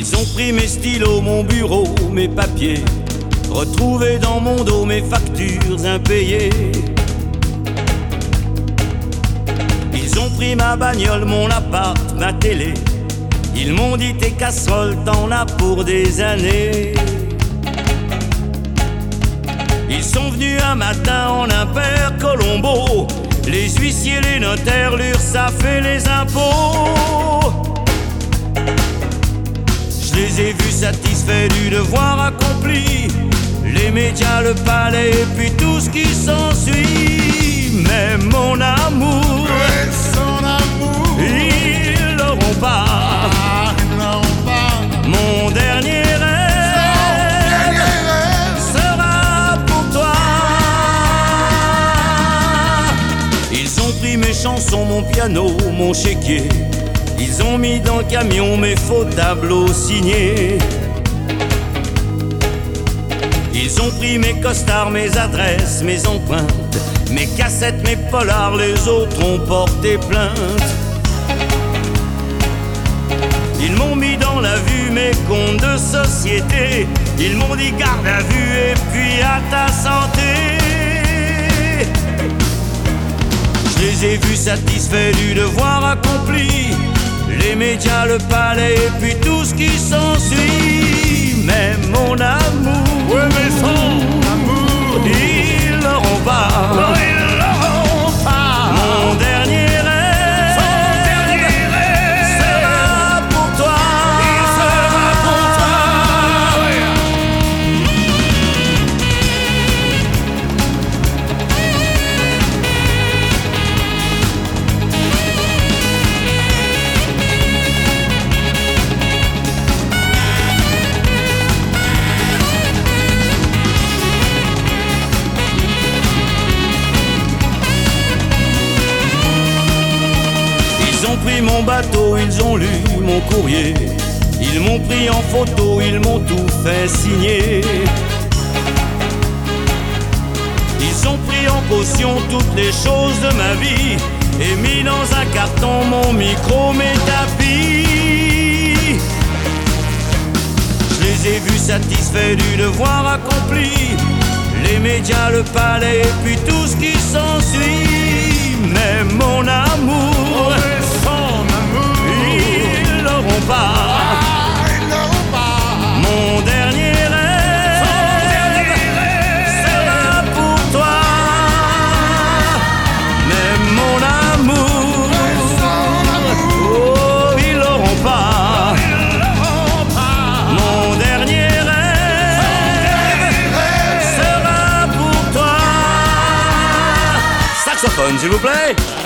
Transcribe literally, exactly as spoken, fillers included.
Ils ont pris mes stylos, mon bureau, mes papiers, retrouvés dans mon dos mes factures impayées. Ils ont pris ma bagnole, mon appart, ma télé. Ils m'ont dit tes casseroles, t'en as pour des années. Ils sont venus un matin en impair Colombo, les huissiers, les notaires, l'URSSAF et les impôts. Je les ai vus satisfaits du devoir accompli, les médias, le palais et puis tout ce qui s'ensuit. Mais mon amour, Ouais, son amour, ils l'auront pas. ah, ils n'auront pas. Mon dernier rêve Dernier rêve, sera pour toi. Ils ont pris mes chansons, mon piano, mon chéquier. Ils ont mis dans le camion mes faux tableaux signés. Ils ont pris mes costards, mes adresses, mes empreintes, mes cassettes, mes polars, les autres ont porté plainte. Ils m'ont mis dans la vue mes comptes de société. Ils m'ont dit garde à vue et puis à ta santé. Je les ai vus satisfaits du devoir accompli, les médias, le palais et puis tout ce qui s'ensuit. Mais mon amour, ouais, mais son amour, ils l'auront pas. non, ils n'auront pas. Mon dernier rêve, Son dernier rêve sera pour toi. il sera pour toi. Ouais. Ils ont pris mon bateau, ils ont lu mon courrier. Ils m'ont pris en photo, ils m'ont tout fait signer. Ils ont pris en caution toutes les choses de ma vie et mis dans un carton mon micro, mes tapis. Je les ai vus satisfaits du devoir accompli, les médias, le palais et puis tout ce qui s'ensuit. Mais mon amour, Ouais, son amour, ils l'auront pas. ah, ils n'auront pas. Mon dernier rêve, Son dernier rêve sera pour toi. Mais mon amour, son amour, oh, ils l'auront pas. ils n'auront pas. Mon dernier rêve rêve sera pour toi. Saxophone, s'il vous plaît.